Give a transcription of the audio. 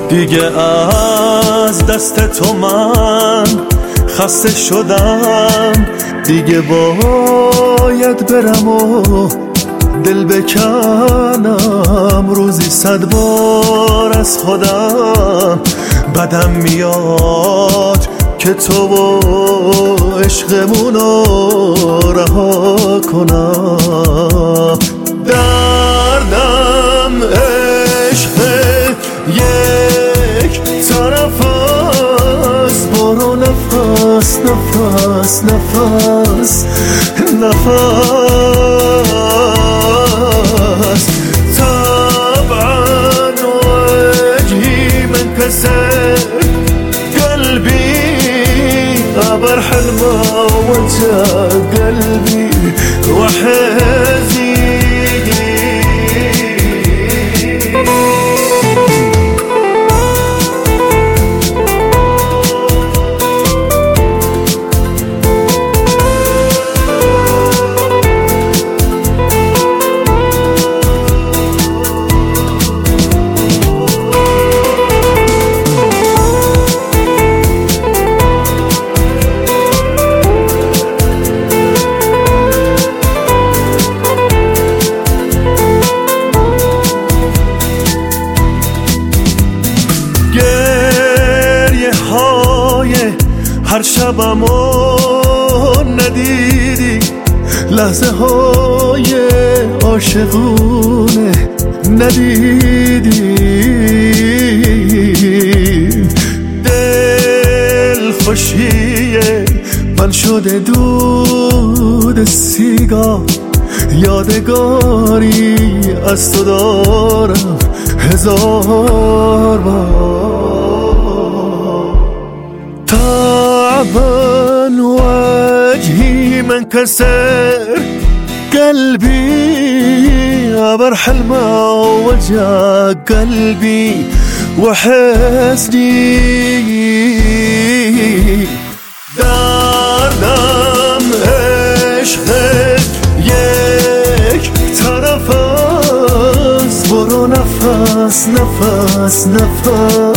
دیگه از دست تو من خسته شدم، دیگه باید برم و دل بکنم. روزی 100 بار از خودم بدم میاد که تو و عشقمونو رها کنم. دردم عشق یک طرف است، برو نفس نفس نفس نفس. طبعا وجهي منكسر، قلبي أبرح الموت قلبي وحزين. هر شبمو ندیدی، لحظه های عاشقونه ندیدی. دل خوشیه من شده دود سیگار، یادگاری از تو دارم 1000 بار. تعبان وجهي منكسر، قلبي أبرح الماء وجع قلبي وحزني. دردم عشقت یک طرف است، برو نفس نفس نفس